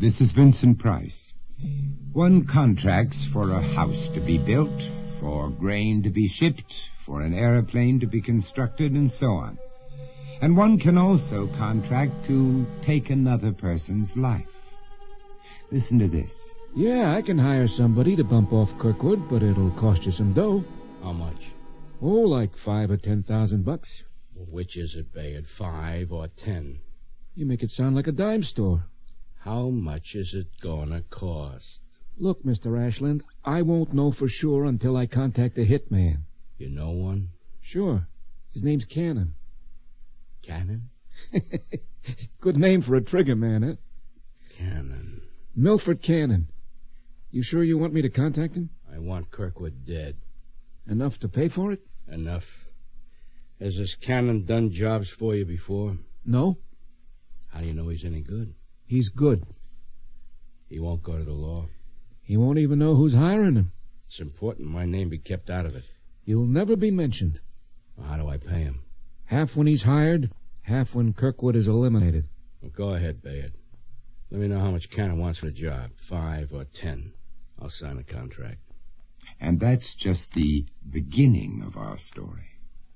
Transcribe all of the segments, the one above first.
This is Vincent Price. One contracts for a house to be built, for grain to be shipped, for an airplane to be constructed, and so on. And one can also contract to take another person's life. Listen to this. Yeah, I can hire somebody to bump off Kirkwood, but it'll cost you some dough. How much? Oh, like $5,000 or $10,000. Well, which is it, Bayard, 5 or 10? You make it sound like a dime store. How much is it gonna cost? Look, Mr. Ashland, I won't know for sure until I contact the hitman. You know one? Sure. His name's Cannon. Cannon? Good name for a trigger man, huh? Cannon. Milford Cannon. You sure you want me to contact him? I want Kirkwood dead. Enough to pay for it? Enough. Has this Cannon done jobs for you before? No. How do you know he's any good? He's good. He won't go to the law. He won't even know who's hiring him. It's important my name be kept out of it. You'll never be mentioned. Well, how do I pay him? Half when he's hired, half when Kirkwood is eliminated. Well, go ahead, Bayard. Let me know how much Cannon wants for the job, 5 or 10. I'll sign a contract. And that's just the beginning of our story.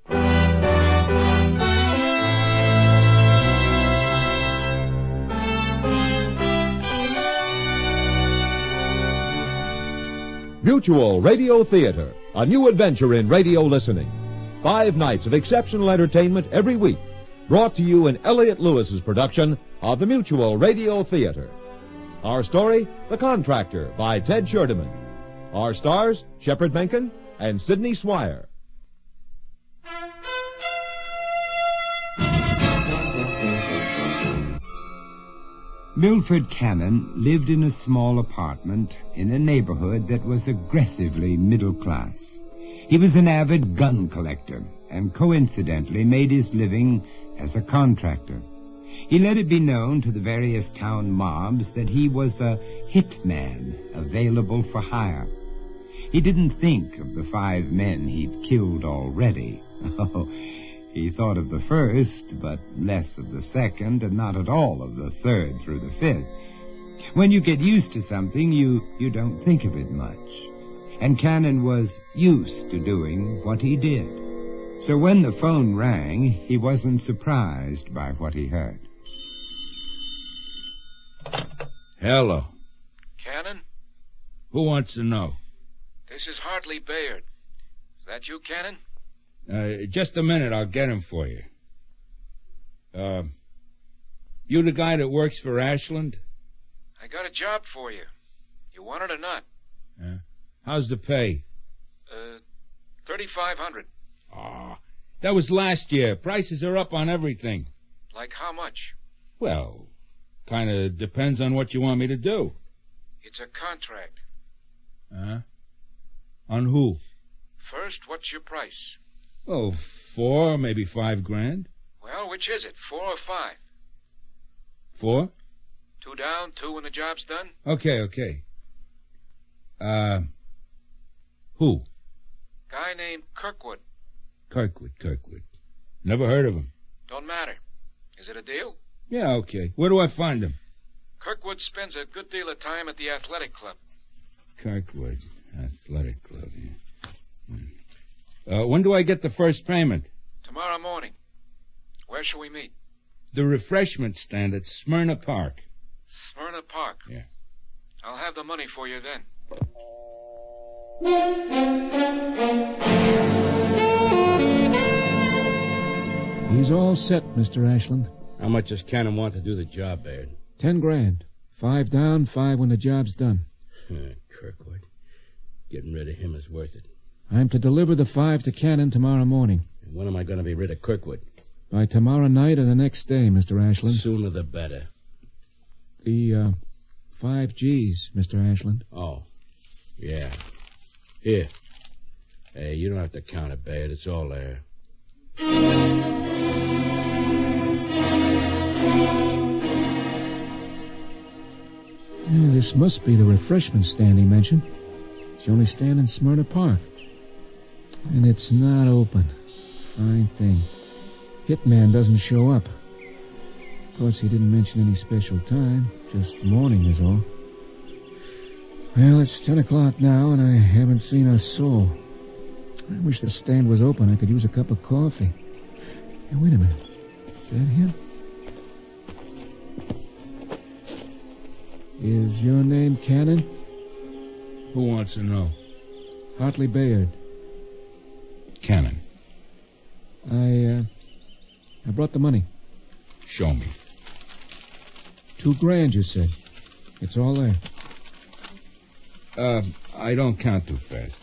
Mutual Radio Theater, a new adventure in radio listening. 5 nights of exceptional entertainment every week. Brought to you in Elliott Lewis's production of the Mutual Radio Theater. Our story, The Contractor, by Ted Sherdeman. Our stars, Shepard Menken and Sidney Swire. Milford Cannon lived in a small apartment in a neighborhood that was aggressively middle class. He was an avid gun collector and coincidentally made his living as a contractor. He let it be known to the various town mobs that he was a hitman available for hire. He didn't think of the 5 men he'd killed already. Oh, he thought of the first, but less of the second, and not at all of the third through the 5th. When you get used to something, you don't think of it much. And Cannon was used to doing what he did. So when the phone rang, he wasn't surprised by what he heard. Hello. Cannon? Who wants to know? This is Hartley Bayard. Is that you, Cannon? Just a minute, I'll get him for you. You the guy that works for Ashland? I got a job for you. You want it or not? How's the pay? $3,500. Ah, that was last year. Prices are up on everything. Like how much? Well, kind of depends on what you want me to do. It's a contract. On who? First, what's your price? Oh, 4, maybe $5,000. Well, which is it, 4 or 5? 4? 2 down, 2 when the job's done? Okay. Who? Guy named Kirkwood. Kirkwood. Never heard of him. Don't matter. Is it a deal? Yeah, okay. Where do I find him? Kirkwood spends a good deal of time at the athletic club. Kirkwood Athletic Club, yeah. When do I get the first payment? Tomorrow morning. Where shall we meet? The refreshment stand at Smyrna Park. Smyrna Park? Yeah. I'll have the money for you then. He's all set, Mr. Ashland. How much does Cannon want to do the job, Bayard? $10,000. 5 down, 5 when the job's done. Kirkwood. Getting rid of him is worth it. I'm to deliver the 5 to Cannon tomorrow morning. And when am I going to be rid of Kirkwood? By tomorrow night or the next day, Mr. Ashland. Sooner the better. The, 5 G's, Mr. Ashland. Oh, yeah. Here. Hey, you don't have to count it, Bayard. It's all there. Yeah, this must be the refreshment stand he mentioned. It's the only stand in Smyrna Park. And it's not open. Fine thing. Hitman doesn't show up. Of course, he didn't mention any special time. Just morning is all. Well, it's 10 o'clock now, and I haven't seen a soul. I wish the stand was open. I could use a cup of coffee. Hey, wait a minute. Is that him? Is your name Cannon? Who wants to know? Hartley Bayard. Cannon. I brought the money. Show me. $2,000, you said. It's all there. I don't count too fast.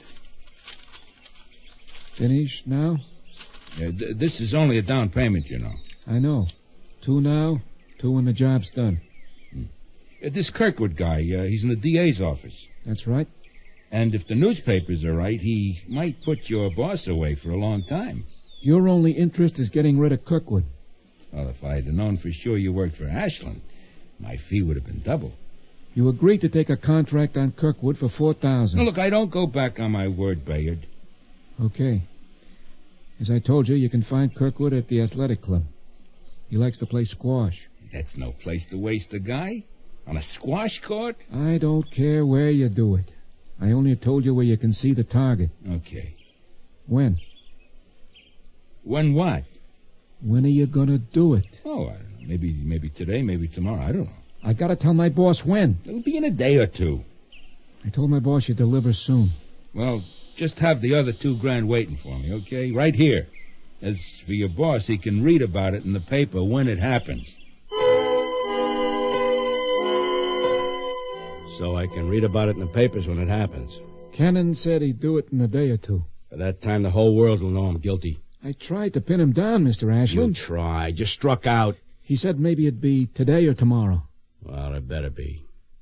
Finished now? This is only a down payment, you know. I know. 2 now, 2 when the job's done. This Kirkwood guy, he's in the DA's office. That's right. And if the newspapers are right, he might put your boss away for a long time. Your only interest is getting rid of Kirkwood. Well, if I had known for sure you worked for Ashland, my fee would have been double. You agreed to take a contract on Kirkwood for $4,000. Now, look, I don't go back on my word, Bayard. Okay. As I told you, you can find Kirkwood at the athletic club. He likes to play squash. That's no place to waste a guy. On a squash court? I don't care where you do it. I only told you where you can see the target. Okay. When? When what? When are you gonna do it? Oh, maybe today, maybe tomorrow. I don't know. I gotta tell my boss when. It'll be in a day or two. I told my boss you'd deliver soon. Well, just have the other $2,000 waiting for me, okay? Right here. As for your boss, he can read about it in the paper when it happens. So I can read about it in the papers when it happens. Cannon said he'd do it in a day or two. By that time, the whole world will know I'm guilty. I tried to pin him down, Mr. Ashland. You tried. You struck out. He said maybe it'd be today or tomorrow. Well, it better be.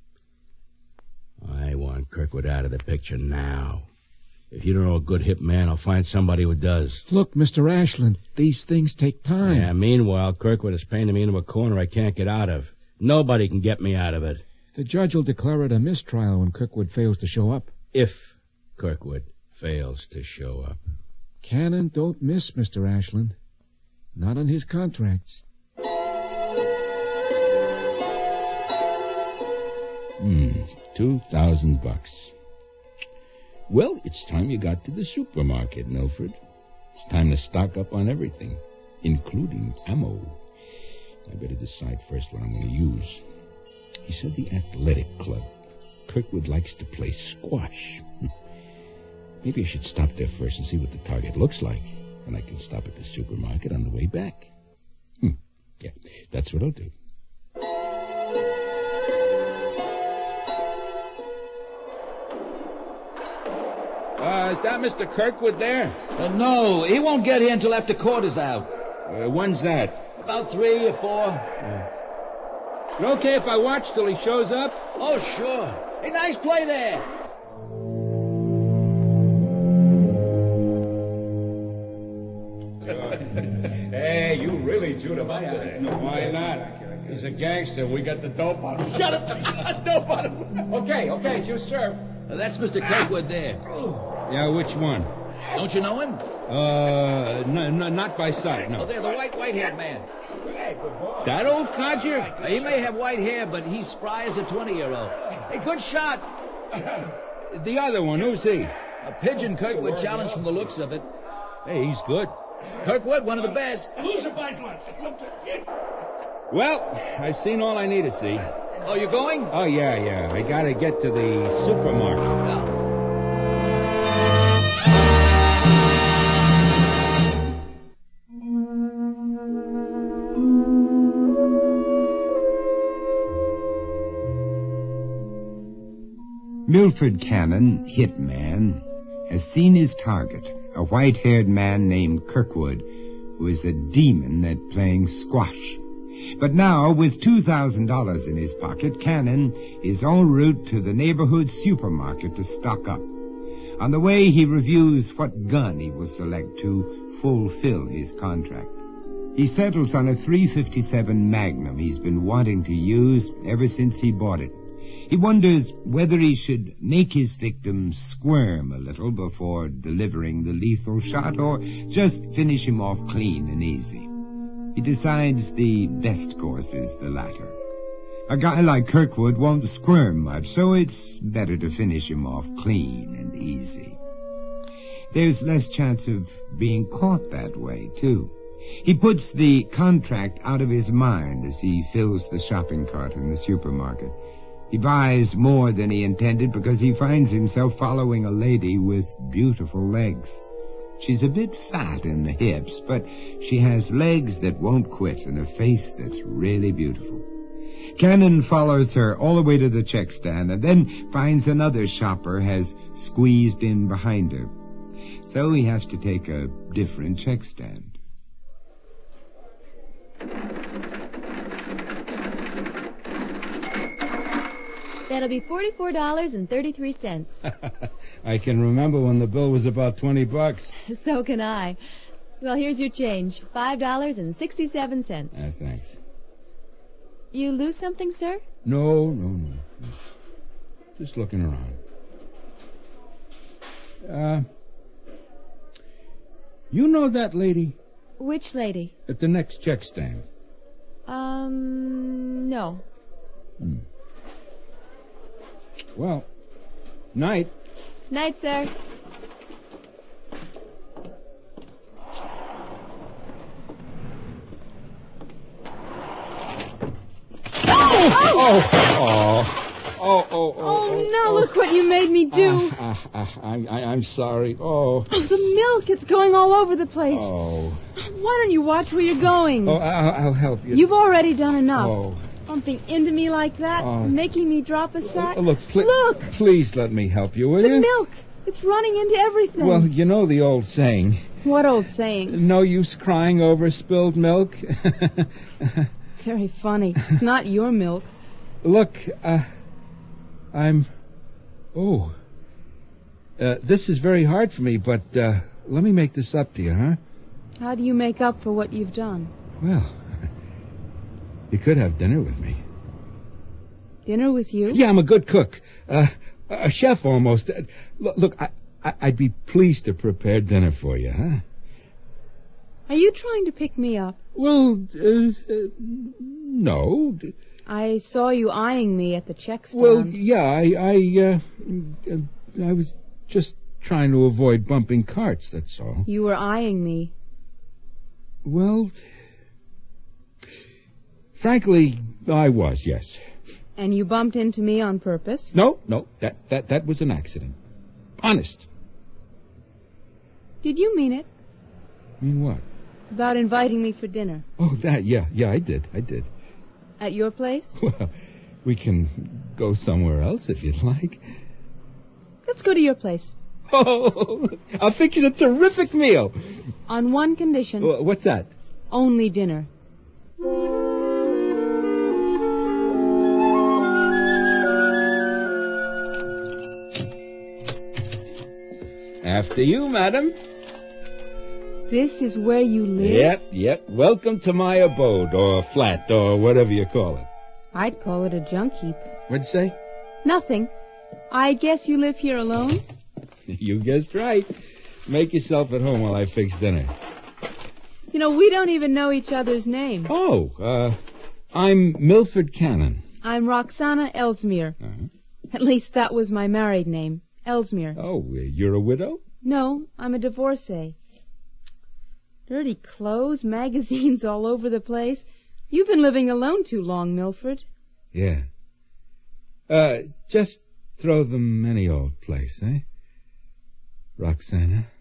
I want Kirkwood out of the picture now. If you don't know a good hip man, I'll find somebody who does. Look, Mr. Ashland, these things take time. Yeah, meanwhile, Kirkwood is painting me into a corner I can't get out of. Nobody can get me out of it. The judge will declare it a mistrial when Kirkwood fails to show up. If Kirkwood fails to show up. Cannon don't miss, Mr. Ashland. Not on his contracts. $2,000. Well, it's time you got to the supermarket, Milford. It's time to stock up on everything, including ammo. I better decide first what I'm going to use. He said the athletic club. Kirkwood likes to play squash. Maybe I should stop there first and see what the target looks like. And I can stop at the supermarket on the way back. Yeah, that's what I'll do. Is that Mr. Kirkwood there? No, he won't get here until after court is out. When's that? About 3 or 4. You okay if I watch till he shows up? Oh, sure. Hey, nice play there. Hey, you really chewed him up today. Why not? He's a gangster. We got the dope on him. Shut it. Dope on him. Okay, it's your serve. That's Mr. Kirkwood there. Yeah, which one? Don't you know him? No, not by sight, Oh, no. there, the white-haired man. That old codger? He may have white hair, but he's spry as a 20-year-old. Hey, good shot. The other one, who's he? A pigeon Kirkwood challenge from the looks of it. Hey, he's good. Kirkwood, one of the best. Well, I've seen all I need to see. Oh, you going? Oh, yeah. I gotta get to the supermarket. Yeah. Milford Cannon, hitman, has seen his target, a white-haired man named Kirkwood, who is a demon at playing squash. But now, with $2,000 in his pocket, Cannon is en route to the neighborhood supermarket to stock up. On the way, he reviews what gun he will select to fulfill his contract. He settles on a .357 Magnum he's been wanting to use ever since he bought it. He wonders whether he should make his victim squirm a little before delivering the lethal shot or just finish him off clean and easy. He decides the best course is the latter. A guy like Kirkwood won't squirm much, so it's better to finish him off clean and easy. There's less chance of being caught that way, too. He puts the contract out of his mind as he fills the shopping cart in the supermarket. He buys more than he intended because he finds himself following a lady with beautiful legs. She's a bit fat in the hips, but she has legs that won't quit and a face that's really beautiful. Cannon follows her all the way to the check stand and then finds another shopper has squeezed in behind her. So he has to take a different check stand. That'll be $44.33. I can remember when the bill was about $20. So can I. Well, here's your change. $5.67. Thanks. You lose something, sir? No. Just looking around. You know that lady? Which lady? At the next check stand. No. Well, night. Night, sir. Oh, no, look what you made me do. I'm sorry. Oh, the milk, it's going all over the place. Oh. Why don't you watch where you're going? Oh, I'll help you. You've already done enough. Oh. Bumping into me like that, making me drop a sack. Look, please let me help you, will you? The milk, it's running into everything. Well, you know the old saying. What old saying? No use crying over spilled milk. Very funny. It's not your milk. Look, this is very hard for me, but let me make this up to you, huh? How do you make up for what you've done? Well, you could have dinner with me. Dinner with you? Yeah, I'm a good cook. A chef almost. Look, I'd be pleased to prepare dinner for you, huh? Are you trying to pick me up? Well, no. I saw you eyeing me at the check stand. Well, yeah, I was just trying to avoid bumping carts, that's all. You were eyeing me. Well, frankly, I was, yes. And you bumped into me on purpose? No, that was an accident. Honest. Did you mean it? Mean what? About inviting me for dinner. Oh, that, yeah, I did. At your place? Well, we can go somewhere else if you'd like. Let's go to your place. Oh, I'll fix you a terrific meal. On one condition. What's that? Only dinner. After you, madam. This is where you live? Yep. Welcome to my abode, or flat, or whatever you call it. I'd call it a junk heap. What'd you say? Nothing. I guess you live here alone? You guessed right. Make yourself at home while I fix dinner. You know, we don't even know each other's name. Oh, I'm Milford Cannon. I'm Roxana Ellesmere. Uh-huh. At least that was my married name, Ellesmere. Oh, you're a widow? No, I'm a divorcee. Dirty clothes, magazines all over the place. You've been living alone too long, Milford. Yeah. Just throw them any old place, eh? Roxana.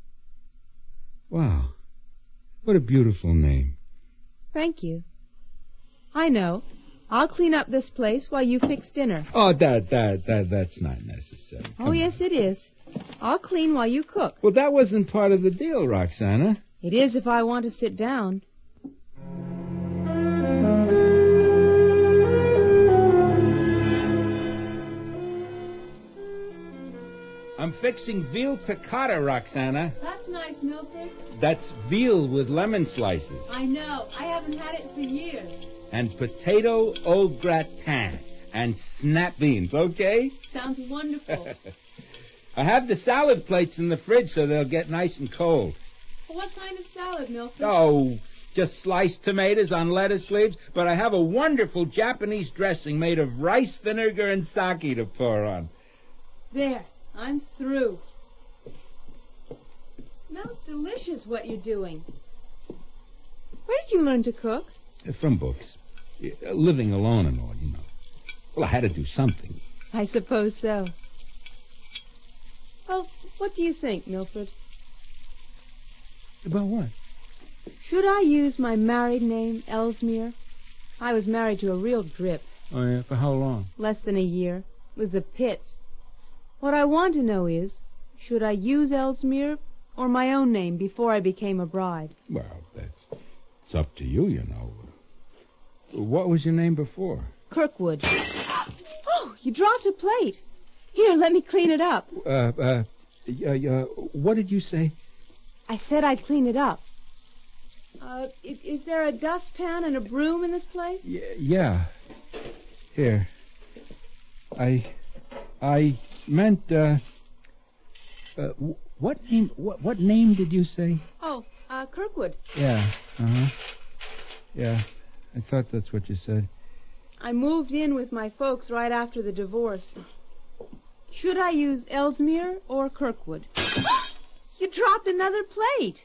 Wow. What a beautiful name. Thank you. I know. I'll clean up this place while you fix dinner. Oh, that's not necessary. Oh, yes, it is. I'll clean while you cook. Well, that wasn't part of the deal, Roxana. It is if I want to sit down. I'm fixing veal piccata, Roxana. That's nice, Milford. That's veal with lemon slices. I know. I haven't had it for years. And potato au gratin. And snap beans, okay? Sounds wonderful. I have the salad plates in the fridge so they'll get nice and cold. What kind of salad, Milford? Oh, just sliced tomatoes on lettuce leaves, but I have a wonderful Japanese dressing made of rice vinegar and sake to pour on. There, I'm through. It smells delicious what you're doing. Where did you learn to cook? From books. Living alone and all, you know. Well, I had to do something. I suppose so. Well, what do you think, Milford? About what? Should I use my married name, Ellesmere? I was married to a real drip. Oh, yeah? For how long? Less than a year. It was the pits. What I want to know is, should I use Ellesmere or my own name before I became a bride? Well, it's up to you, you know. What was your name before? Kirkwood. Oh, you dropped a plate. Here, let me clean it up. What did you say? I said I'd clean it up. Is there a dustpan and a broom in this place? Yeah. Here. I meant, what name did you say? Oh, Kirkwood. Yeah, Yeah, I thought that's what you said. I moved in with my folks right after the divorce. Should I use Ellesmere or Kirkwood? You dropped another plate.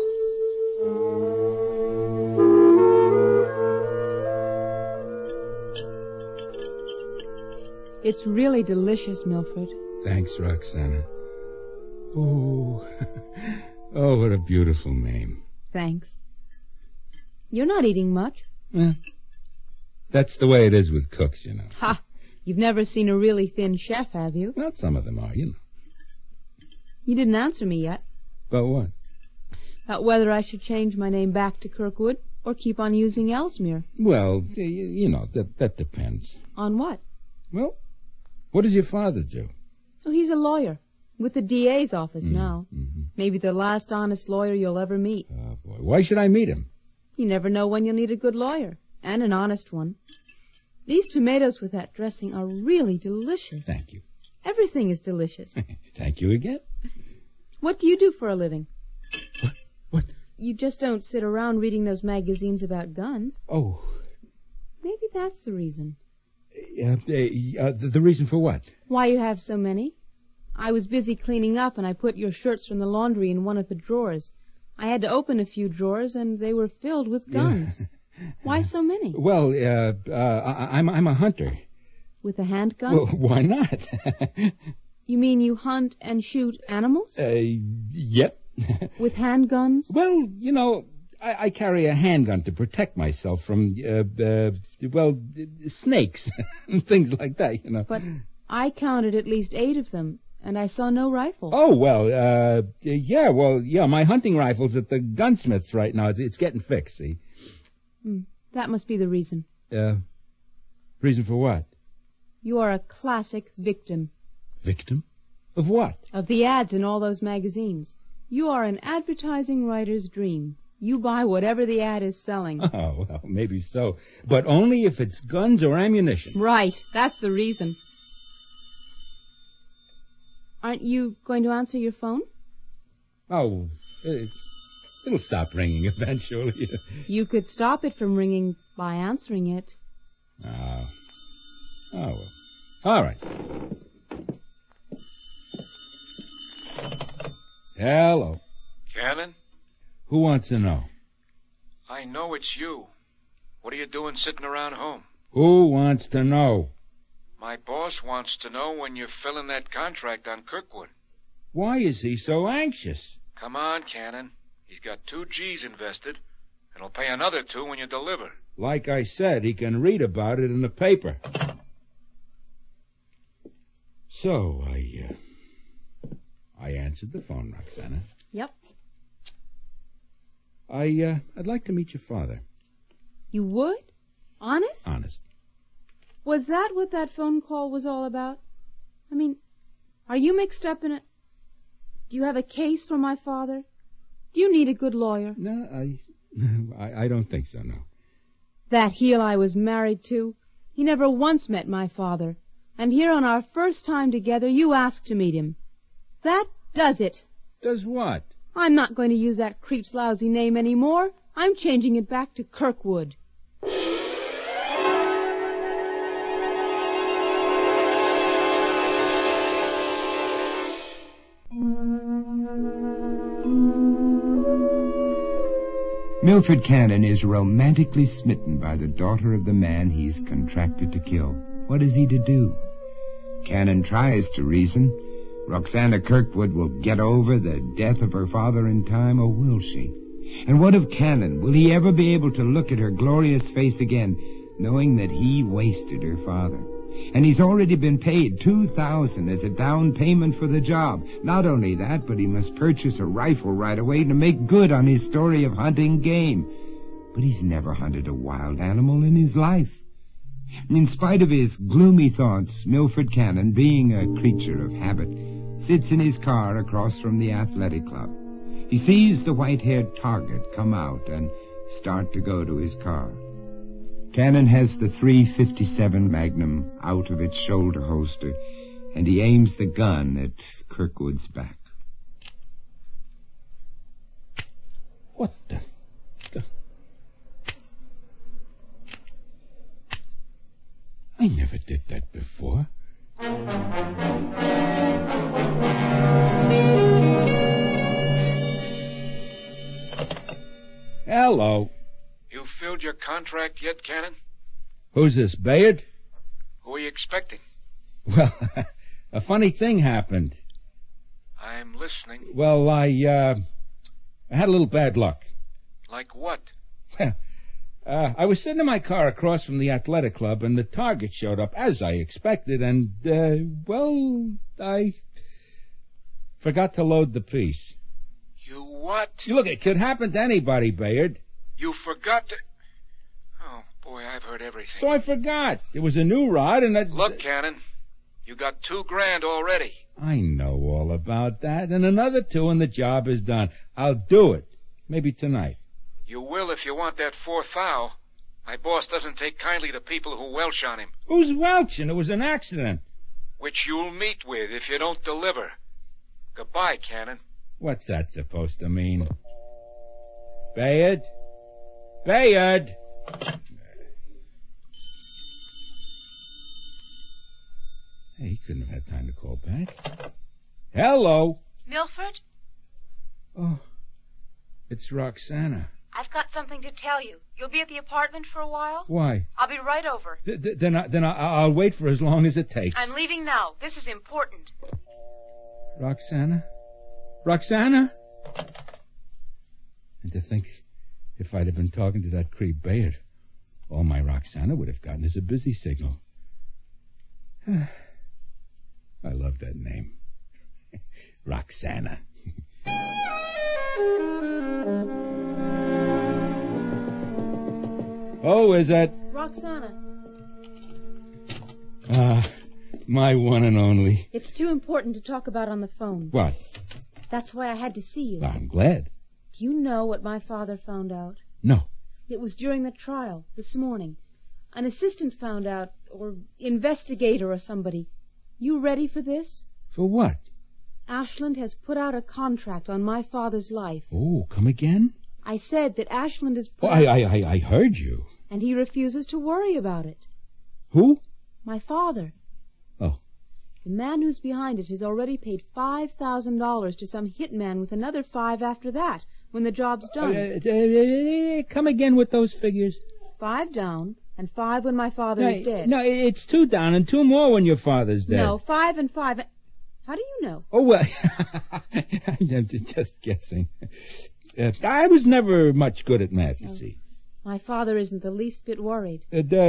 It's really delicious, Milford. Thanks, Roxana. Oh, oh, what a beautiful name. Thanks. You're not eating much. That's the way it is with cooks, you know. Ha! You've never seen a really thin chef, have you? Well, some of them are, you know. You didn't answer me yet. About what? About whether I should change my name back to Kirkwood or keep on using Ellesmere. Well, you know, that depends. On what? Well, what does your father do? Oh, he's a lawyer. With the DA's office now. Mm-hmm. Maybe the last honest lawyer you'll ever meet. Oh, boy. Why should I meet him? You never know when you'll need a good lawyer. And an honest one. These tomatoes with that dressing are really delicious. Thank you. Everything is delicious. Thank you again. What do you do for a living? What? You just don't sit around reading those magazines about guns. Oh. Maybe that's the reason. The reason for what? Why you have so many. I was busy cleaning up, and I put your shirts from the laundry in one of the drawers. I had to open a few drawers, and they were filled with guns. Yeah. Why so many? Well, I'm a hunter. With a handgun? Well, why not? You mean you hunt and shoot animals? Yep. With handguns? Well, you know, I carry a handgun to protect myself from, snakes and things like that, you know. But I counted at least 8 of them, and I saw no rifle. Oh, my hunting rifle's at the gunsmith's right now. It's getting fixed, see? That must be the reason. Reason for what? You are a classic victim. Victim? Of what? Of the ads in all those magazines. You are an advertising writer's dream. You buy whatever the ad is selling. Oh, well, maybe so. But only if it's guns or ammunition. Right. That's the reason. Aren't you going to answer your phone? Oh, it'll stop ringing eventually. You could stop it from ringing by answering it. Oh, well. All right. Hello. Cannon? Who wants to know? I know it's you. What are you doing sitting around home? Who wants to know? My boss wants to know when you're filling that contract on Kirkwood. Why is he so anxious? Come on, Cannon. He's got 2 G's invested, and he'll pay another 2 when you deliver. Like I said, he can read about it in the paper. So, I answered the phone, Roxana. Yep. I'd like to meet your father. You would? Honest? Honest. Was that what that phone call was all about? I mean, are you mixed up in a... Do you have a case for my father? Do you need a good lawyer? No, I don't think so, no. That heel I was married to, he never once met my father. And here on our first time together, you asked to meet him. That does it. Does what? I'm not going to use that creep's lousy name any more. I'm changing it back to Kirkwood. Milford Cannon is romantically smitten by the daughter of the man he's contracted to kill. What is he to do? Cannon tries to reason. Roxana Kirkwood will get over the death of her father in time, or will she? And what of Cannon? Will he ever be able to look at her glorious face again, knowing that he wasted her father? And he's already been paid $2,000 as a down payment for the job. Not only that, but he must purchase a rifle right away to make good on his story of hunting game. But he's never hunted a wild animal in his life. In spite of his gloomy thoughts, Milford Cannon, being a creature of habit, sits in his car across from the athletic club. He sees the white-haired target come out and start to go to his car. Cannon has the .357 Magnum out of its shoulder holster, and he aims the gun at Kirkwood's back. What the... I never did that before. Hello. You filled your contract yet, Cannon? Who's this, Bayard? Who are you expecting? Well, a funny thing happened. I'm listening. Well, I had a little bad luck. Like what? Well, I was sitting in my car across from the athletic club, and the target showed up, as I expected, and, I forgot to load the piece. You what? Look, it could happen to anybody, Bayard. You forgot to... Oh, boy, I've heard everything. So I forgot. It was a new rod, and Look, Cannon, you got $2,000 already. I know all about that, and another 2 and the job is done. I'll do it. Maybe tonight. You will if you want that 4th thou. My boss doesn't take kindly to people who welch on him. Who's welching? It was an accident. Which you'll meet with if you don't deliver. Goodbye, Cannon. What's that supposed to mean? Bayard? Bayard! Hey, he couldn't have had time to call back. Hello? Milford? Oh, it's Roxana. I've got something to tell you. You'll be at the apartment for a while? Why? I'll be right over. Then I'll wait for as long as it takes. I'm leaving now. This is important. Roxana? Roxana? And to think, if I'd have been talking to that creep Bayard, all my Roxana would have gotten is a busy signal. I love that name. Roxana. Oh, is that... Roxana. My one and only. It's too important to talk about on the phone. What? That's why I had to see you. I'm glad. Do you know what my father found out? No. It was during the trial, this morning. An assistant found out, or investigator or somebody. You ready for this? For what? Ashland has put out a contract on my father's life. Oh, come again? I said that Ashland has put I heard you. And he refuses to worry about it. Who? My father. Oh. The man who's behind it has already paid $5,000 to some hitman with another 5 after that, when the job's done. Come again with those figures. 5 down, and 5 when my father is dead. No, it's 2 down and 2 more when your father's dead. No, 5 and 5. How do you know? Oh, well, I'm just guessing. I was never much good at math, you see. My father isn't the least bit worried.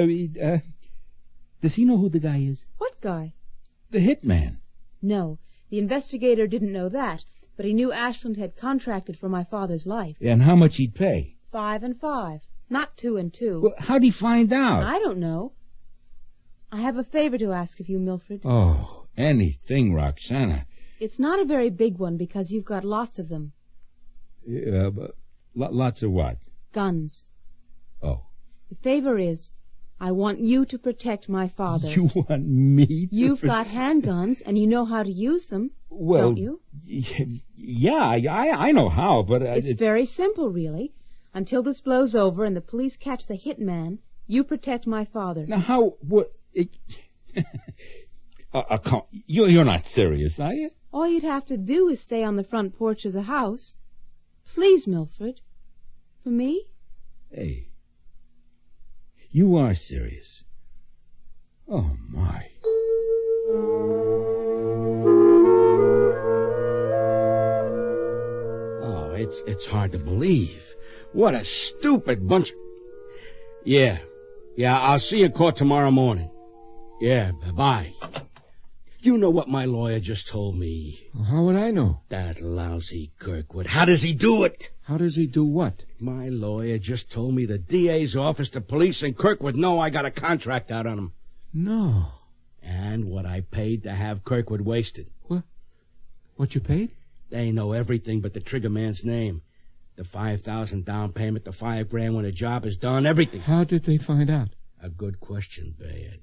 Does he know who the guy is? What guy? The hitman. No, the investigator didn't know that, but he knew Ashland had contracted for my father's life. And how much he'd pay? 5 and 5, not 2 and 2. Well, how'd he find out? I don't know. I have a favor to ask of you, Milford. Oh, anything, Roxana. It's not a very big one because you've got lots of them. But lots of what? Guns. Oh. The favor is, I want you to protect my father. You want me to... You've got handguns, and you know how to use them, well, don't you? Yeah, I know how, but... It's very simple, really. Until this blows over and the police catch the hitman, you protect my father. Now, how... What... You're not serious, are you? All you'd have to do is stay on the front porch of the house. Please, Milford. For me? Hey. You are serious. Oh, my. Oh, it's hard to believe. What a stupid bunch. Yeah, I'll see you in court tomorrow morning. Yeah, bye. You know what my lawyer just told me? Well, how would I know? That lousy Kirkwood. How does he do it? How does he do what? My lawyer just told me the DA's office, the police, and Kirkwood know I got a contract out on him. No. And what I paid to have Kirkwood wasted. What you paid? They know everything but the trigger man's name. The $5,000 down payment, the $5,000 when the job is done, everything. How did they find out? A good question, Bayard.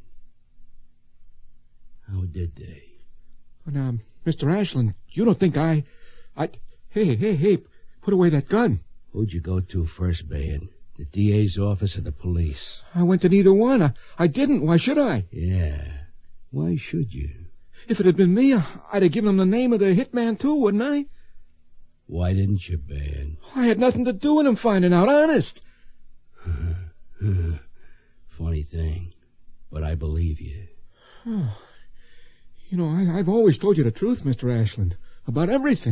How did they? But, Mr. Ashland, you don't think I... Hey, put away that gun. Who'd you go to first, Bayard? The DA's office or the police? I went to neither one. I didn't. Why should I? Yeah. Why should you? If it had been me, I'd have given him the name of the hitman, too, wouldn't I? Why didn't you, Bayard? I had nothing to do with him finding out, honest. Funny thing, but I believe you. You know, I've always told you the truth, Mr. Ashland, about everything.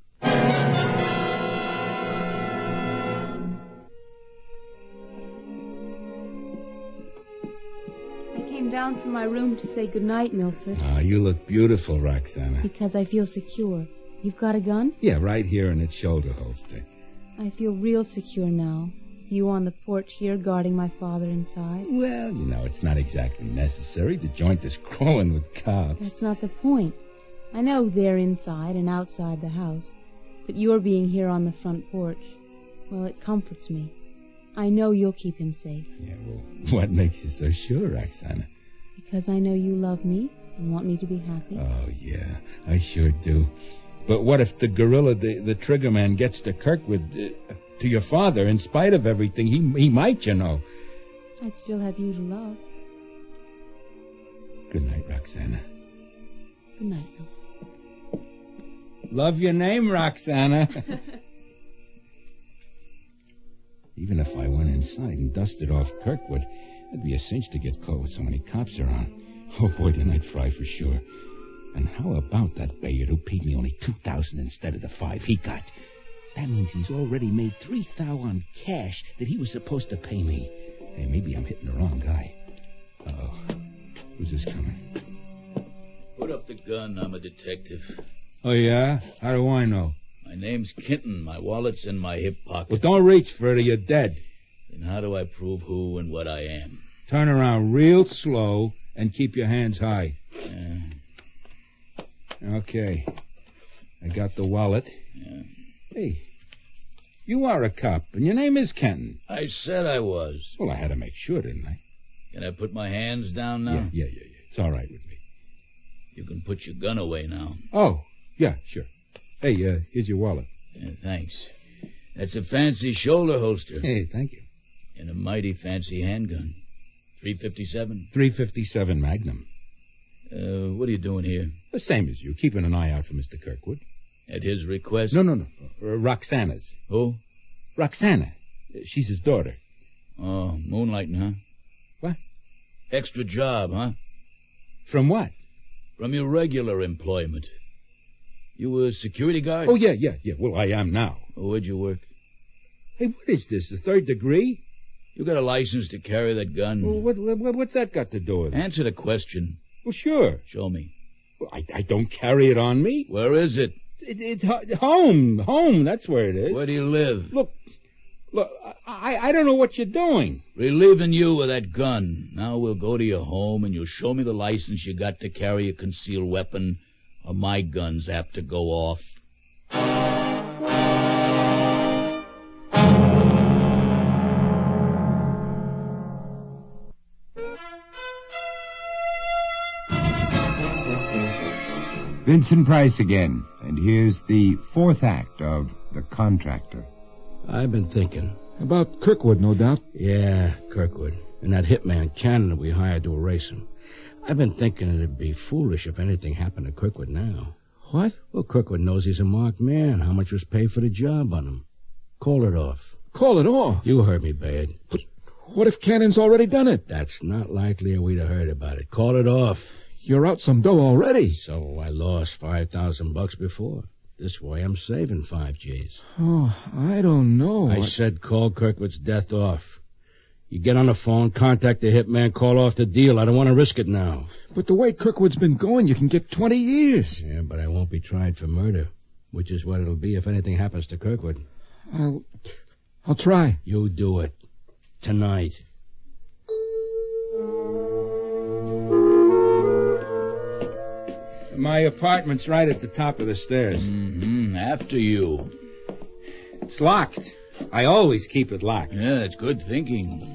I came down from my room to say goodnight, Milford. You look beautiful, Roxana. Because I feel secure. You've got a gun? Yeah, right here in its shoulder holster. I feel real secure now. With you on the porch here guarding my father inside. Well, you know, it's not exactly necessary. The joint is crawling with cops. That's not the point. I know they're inside and outside the house. But your being here on the front porch, well, it comforts me. I know you'll keep him safe. Yeah, well, what makes you so sure, Roxana? Because I know you love me and want me to be happy. Oh, yeah, I sure do. But what if the gorilla, the trigger man, gets to Kirkwood, to your father, in spite of everything? He might, you know. I'd still have you to love. Good night, Roxana. Good night, Bill. Love your name, Roxana. Even if I went inside and dusted off Kirkwood, it'd be a cinch to get caught with so many cops around. Oh, boy, then I'd fry for sure. And how about that Bayard who paid me only $2,000 instead of the $5,000 he got? That means he's already made $3,000 on cash that he was supposed to pay me. Hey, maybe I'm hitting the wrong guy. Uh-oh. Who's this coming? Put up the gun. I'm a detective. Oh, yeah? How do I know? My name's Kenton. My wallet's in my hip pocket. Well, don't reach for it or you're dead. Then how do I prove who and what I am? Turn around real slow and keep your hands high. Yeah. Okay. I got the wallet. Yeah. Hey, you are a cop, and your name is Kenton. I said I was. Well, I had to make sure, didn't I? Can I put my hands down now? Yeah. It's all right with me. You can put your gun away now. Oh, yeah, sure. Hey, here's your wallet. Yeah, thanks. That's a fancy shoulder holster. Hey, thank you. And a mighty fancy handgun. .357? .357 Magnum. What are you doing here? The same as you, keeping an eye out for Mr. Kirkwood. At his request? No. Roxana's. Who? Roxana. She's his daughter. Oh, moonlighting, huh? What? Extra job, huh? From what? From your regular employment. You a security guard? Oh, yeah. Well, I am now. Where'd you work? Hey, what is this, a third degree? You got a license to carry that gun? Well, what's that got to do with it? Answer the question. Well, sure. Show me. Well, I don't carry it on me. Where is it? It's home. Home, that's where it is. Where do you live? Look, I don't know what you're doing. Relieving you with that gun. Now we'll go to your home and you'll show me the license you got to carry a concealed weapon, or my gun's apt to go off. Vincent Price again, and here's the fourth act of The Contractor. I've been thinking. About Kirkwood, no doubt. Yeah, Kirkwood. And that hitman Cannon we hired to erase him. I've been thinking it'd be foolish if anything happened to Kirkwood now. What? Well, Kirkwood knows he's a marked man. How much was paid for the job on him? Call it off. Call it off? You heard me, Bayard. But what if Cannon's already done it? That's not likely, or we'd have heard about it. Call it off. You're out some dough already. So I lost $5,000 before. This way I'm saving 5 G's. Oh, I don't know. I said call Kirkwood's death off. You get on the phone, contact the hitman, call off the deal. I don't want to risk it now. But the way Kirkwood's been going, you can get 20 years. Yeah, but I won't be tried for murder, which is what it'll be if anything happens to Kirkwood. I'll try. You do it. Tonight. My apartment's right at the top of the stairs. Mm-hmm. After you. It's locked. I always keep it locked. Yeah, that's good thinking.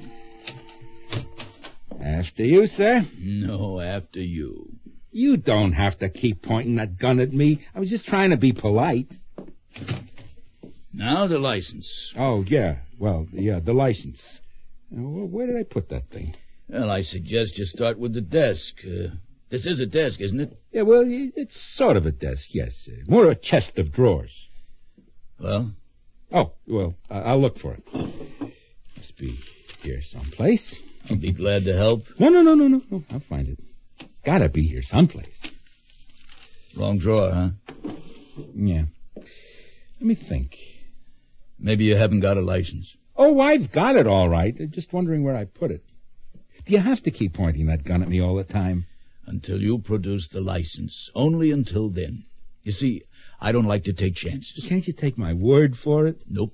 After you, sir? No, after you. You don't have to keep pointing that gun at me. I was just trying to be polite. Now the license. Oh, yeah. Well, yeah, the license. Where did I put that thing? Well, I suggest you start with the desk. This is a desk, isn't it? Yeah, well, it's sort of a desk, yes. More a chest of drawers. Well? Oh, well, I'll look for it. Must be here someplace. I'll be glad to help. No. I'll find it. It's gotta be here someplace. Wrong drawer, huh? Yeah. Let me think. Maybe you haven't got a license. Oh, I've got it all right. Just wondering where I put it. Do you have to keep pointing that gun at me all the time? Until you produce the license. Only until then. You see, I don't like to take chances. Can't you take my word for it? Nope.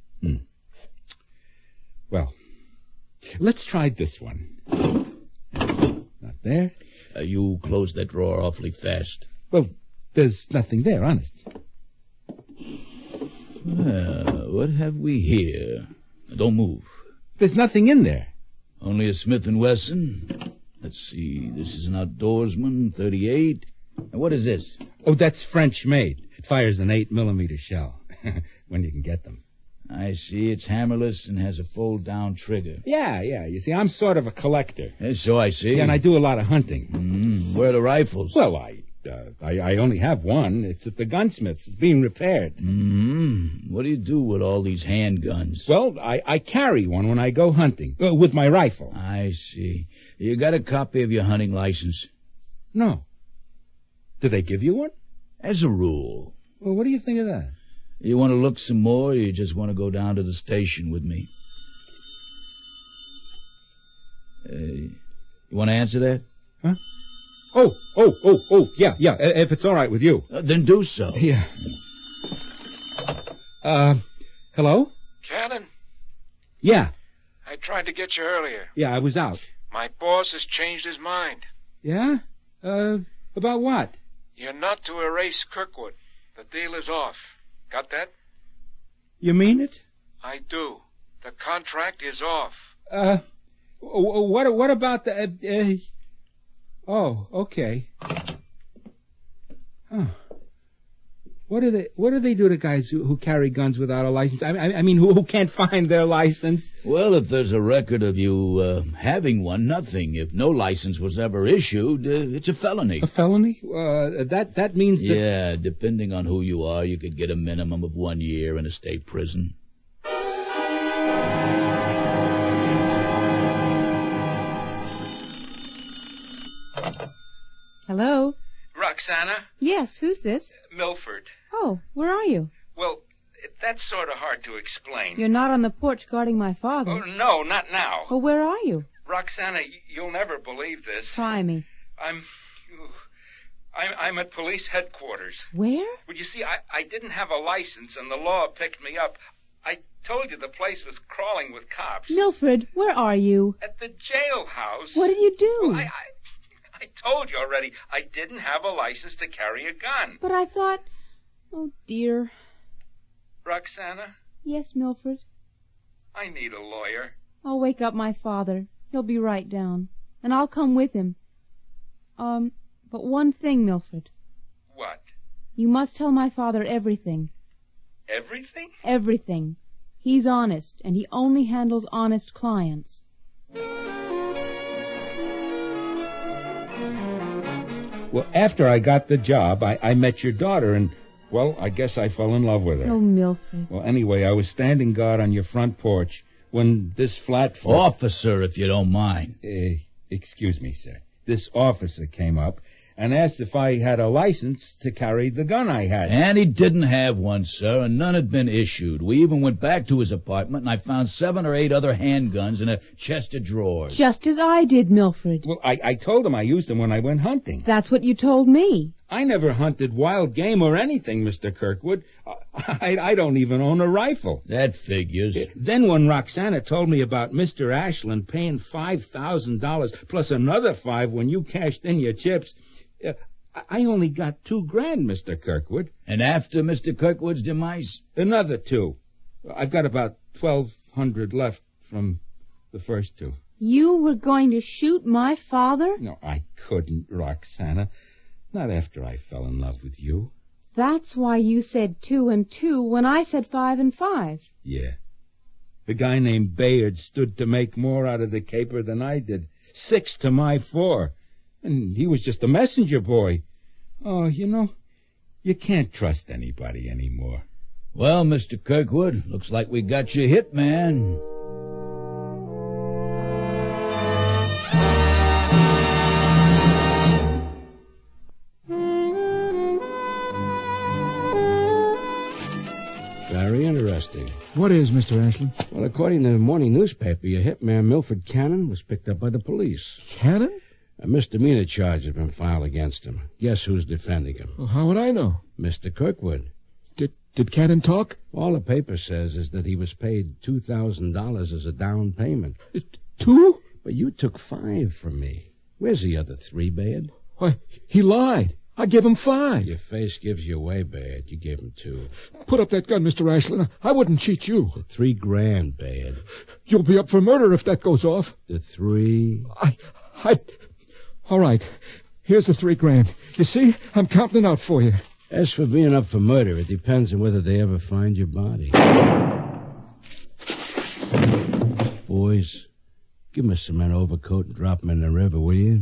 Well, let's try this one. Not there. You closed that drawer awfully fast. Well, there's nothing there, honest. What have we here? Don't move. There's nothing in there. Only a Smith & Wesson. Let's see. This is an Outdoorsman, 38. And what is this? Oh, that's French-made. It fires an 8mm shell. When you can get them. I see. It's hammerless and has a fold-down trigger. Yeah. You see, I'm sort of a collector. So I see. Yeah, and I do a lot of hunting. Where are the rifles? Well, I only have one. It's at the gunsmith's. It's being repaired. What do you do with all these handguns? Well, I carry one when I go hunting. With my rifle. I see. You got a copy of your hunting license? No. Did they give you one? As a rule. Well, what do you think of that? You want to look some more, or you just want to go down to the station with me? You want to answer that? Huh? Oh, yeah, if it's all right with you. Then do so. Yeah. Hello? Cannon? Yeah. I tried to get you earlier. Yeah, I was out. My boss has changed his mind. Yeah? About what? You're not to erase Kirkwood. The deal is off. Got that? You mean it? I do. The contract is off. What about the, Oh, okay. Huh. What do they do to guys who carry guns without a license? I mean, who can't find their license? Well, if there's a record of you having one, nothing. If no license was ever issued, it's a felony. A felony? That means that... Yeah, depending on who you are, you could get a minimum of 1 year in a state prison. Hello? Roxana? Yes, who's this? Milford. Oh, where are you? Well, that's sort of hard to explain. You're not on the porch guarding my father. Oh, no, not now. Well, where are you? Roxana, you'll never believe this. Try me. I'm at police headquarters. Where? Well, you see, I didn't have a license, and the law picked me up. I told you the place was crawling with cops. Milford, where are you? At the jailhouse. What did you do? Well, I told you already, I didn't have a license to carry a gun. But I thought... Oh, dear. Roxana? Yes, Milford? I need a lawyer. I'll wake up my father. He'll be right down. And I'll come with him. But one thing, Milford. What? You must tell my father everything. Everything? Everything. He's honest, and he only handles honest clients. Well, after I got the job, I met your daughter, and, well, I guess I fell in love with her. Oh, Milford. Well, anyway, I was standing guard on your front porch when this flatfoot... Officer, if you don't mind. Excuse me, sir. This officer came up and asked if I had a license to carry the gun I had. And he didn't have one, sir, and none had been issued. We even went back to his apartment, and I found 7 or 8 other handguns in a chest of drawers. Just as I did, Milford. Well, I told him I used them when I went hunting. That's what you told me. I never hunted wild game or anything, Mr. Kirkwood. I don't even own a rifle. That figures. Then when Roxana told me about Mr. Ashland paying $5,000 plus another $5 when you cashed in your chips, I only got $2,000, Mr. Kirkwood. And after Mr. Kirkwood's demise? Another 2. I've got about 1,200 left from the first 2. You were going to shoot my father? No, I couldn't, Roxana. Not after I fell in love with you. That's why you said 2 and 2 when I said 5 and 5. Yeah. The guy named Bayard stood to make more out of the caper than I did. 6 to my 4. And he was just a messenger boy. Oh, you can't trust anybody anymore. Well, Mr. Kirkwood, looks like we got you hit, man. Very interesting. What is, Mr. Ashland? Well, according to the morning newspaper, your hitman, Milford Cannon, was picked up by the police. Cannon? A misdemeanor charge has been filed against him. Guess who's defending him? Well, how would I know? Mr. Kirkwood. Did Cannon talk? All the paper says is that he was paid $2,000 as a down payment. 2? But you took 5 from me. Where's the other 3, Bayard? Why, he lied. I gave him 5. Your face gives you away, Bayard. You gave him 2. Put up that gun, Mr. Ashland. I wouldn't cheat you. The $3,000, Bayard. You'll be up for murder if that goes off. The 3? All right. Here's the $3,000. You see, I'm counting it out for you. As for being up for murder, it depends on whether they ever find your body. Boys, give me some an overcoat and drop him in the river, will you?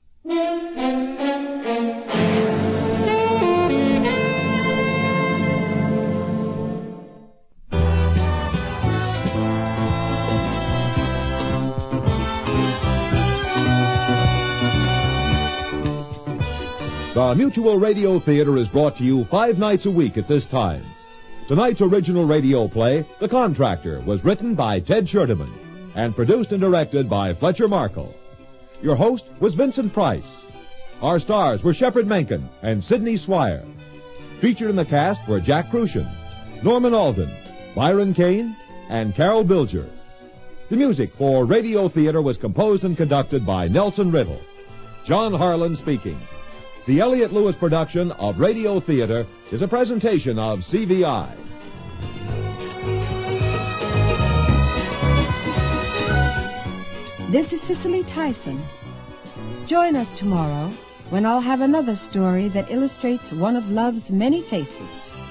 The Mutual Radio Theater is brought to you 5 nights a week at this time. Tonight's original radio play, The Contractor, was written by Ted Scherdeman and produced and directed by Fletcher Markle. Your host was Vincent Price. Our stars were Shepard Menken and Sidney Swire. Featured in the cast were Jack Crucian, Norman Alden, Byron Kane, and Carol Bilger. The music for Radio Theater was composed and conducted by Nelson Riddle. John Harlan speaking. The Elliott Lewis production of Radio Theater is a presentation of CVI. This is Cicely Tyson. Join us tomorrow when I'll have another story that illustrates one of love's many faces.